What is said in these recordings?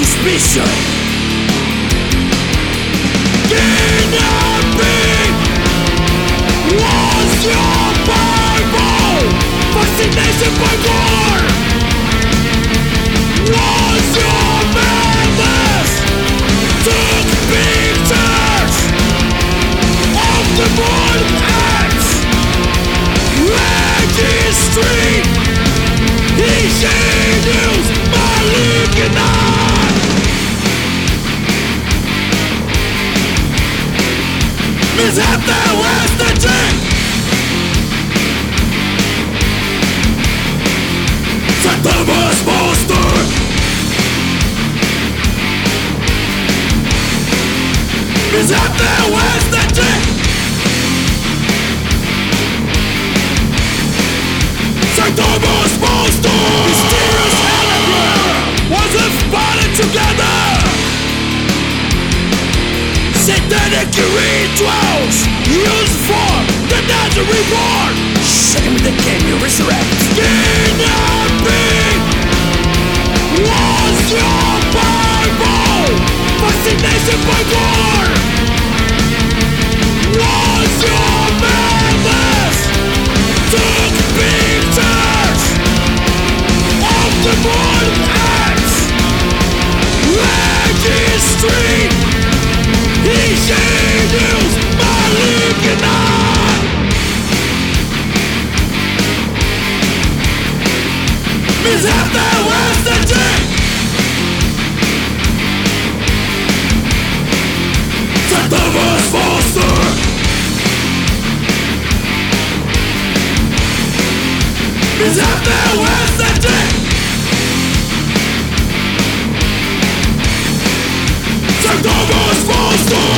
suspicion. Kidnapping was your Bible. Fascination by war was your madness. Took pictures of the morning acts. Registry Ingenuous Malignant. Mishap that was the trick. Septimus Monster. Mishap that was the trick. Septimus Monster. Mysterious hologram wasn't spotted together. Satanic rituals used for the Nazi reborn. Shame that came to resurrect. Kidnapping was your Bible. Fascination by gore was your madness. Took pictures of the morning acts. Registry Ingenuous Malignant. Mishap that was the trick. Septimus Monster. Mishap that was the trick. Septimus Monster.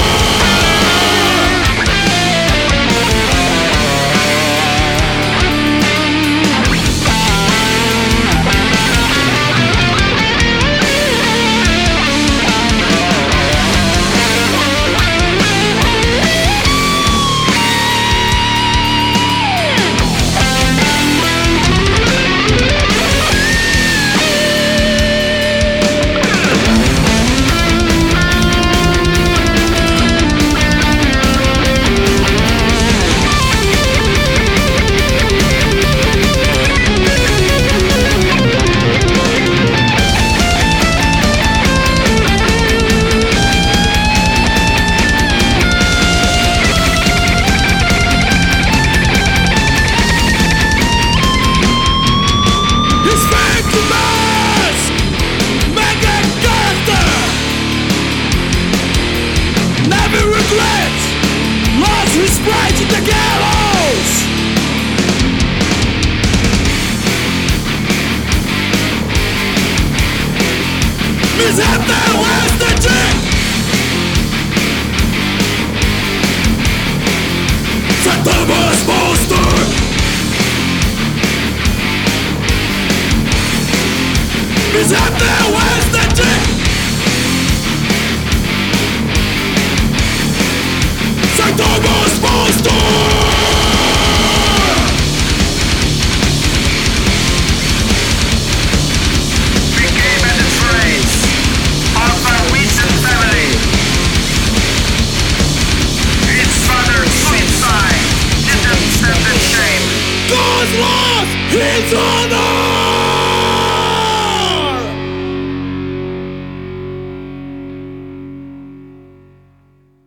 Lost his pride to the gallows. Mishap that was the trick. Septimus Monster. Mishap that was the trick. Septimus Monster. Became a disgrace of a recent family. Its father's suicide didn't stand the shame. God's lost his honor.